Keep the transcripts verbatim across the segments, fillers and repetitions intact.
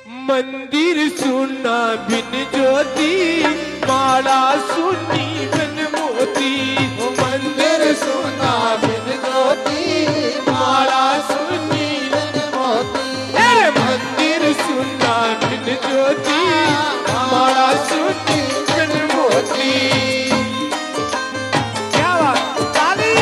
मंदिर सुना बिन ज्योति, माला सुनी बिन मोती। मंदिर सुना बिन ज्योति, माला सुनी बिन मोती। मंदिर सुना बिन ज्योति, माला सुनी बिन मोती। क्या बात ताली।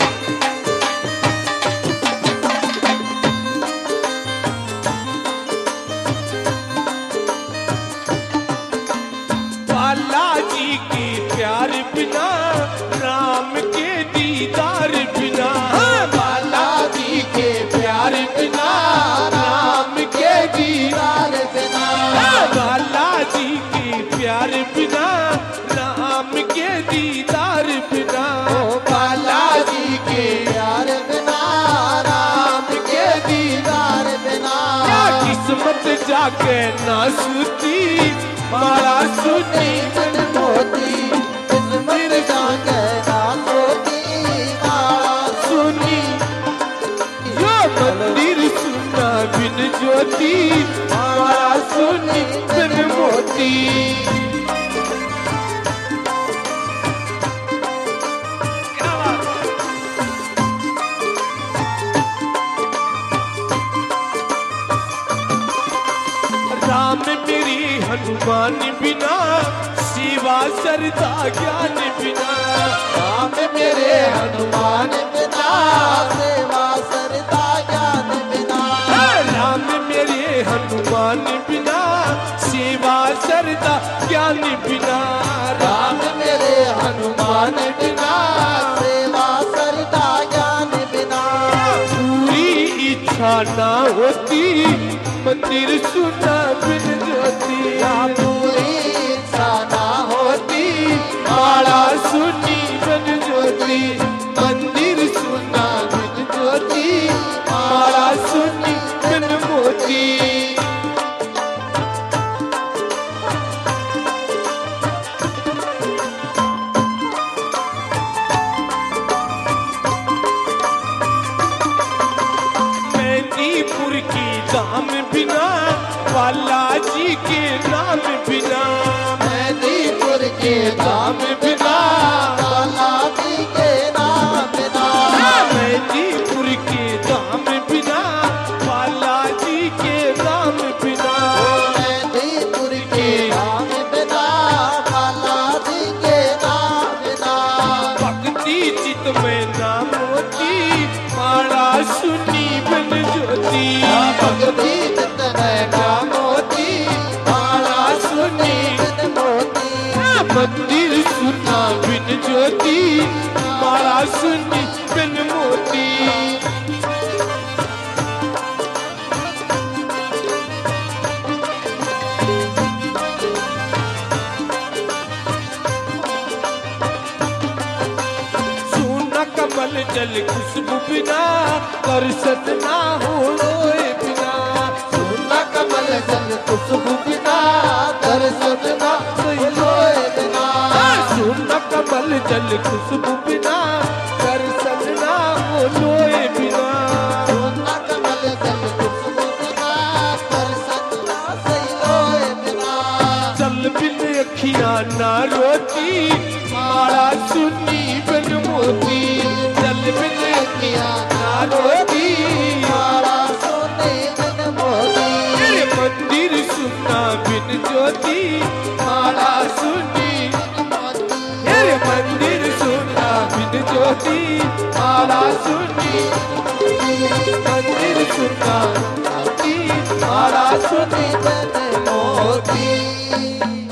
बालाजी के प्यार बिना, राम के दीदार बिना। बालाजी के प्यार बिना, राम के दीदार बिना। बालाजी के प्यार बिना, राम के दीदार बिना। बालाजी के प्यार बिना, राम के दीदार बिना। क्या किस्मत जाके ना सूती, माला सुनी बिन मोती। किस्मत जाके ना सोती, माला सुनी। यो मंदिर सुना बिन ज्योति, माला सुनी बिन मोती। क्या बात है? राम मेरी हनुमान बिना, शिवा सरदा ज्ञान बिना। राम मेरे हनुमान बिना, सेवा सरदा ज्ञान बिना। राम मेरे हनुमान बिना, सेवा सरदा ज्ञान बिना। राम मेरे हनुमान बिना, सेवा सरदा ज्ञान बिना। पूरी इच्छा ना होती, मंदिर सुना बिन ज्योति। पूरी इच्छा ना होती, माला सुनी बिन ज्योति। मंदिर सुना बिन ज्योति, माला सुनी बिन मोती। मेहंदीपुर की दाम बिना, बालाजी के नाम बिना। मेहंदीपुर के दाम बिना, बालाजी के नाम बिना। मेहंदीपुर के दाम बिना, बालाजी के नाम बिना। मेहंदीपुर के नाम बिना, बालाजी के नाम बिना। भक्ति चित में नाम होती, माला सुनी बिन ज्योति। भक्ति चित में नाम होती, माला सुनी बिन मोती। मंदिर सुना बिन ज्योति, माला सुनी बिन मोती। सोना कमल जल खुशबू बिना, दर्शन ना हो लोए बिना। सोना कमल जल खुशबू बिना, दर्शन ना होए बिना। सोना कमल जल खुशबू बिना, दर्शन ना हो लोए बिना। सोना कमल जल खुशबू बिना, दर्शन ना होए बिना। चल बिन अखियां ना रोती, माला सुनी बिन मोती। चल बिन अखियां ना रोती, माला सुनी बिन मोती। तेरे मंदिर सुना बिन ज्योति, माला सुनी। तेरे मंदिर सुना बिन ज्योति, माला सुनी। मंदिर सुना ज्योति, माला सुनी बिन मोती।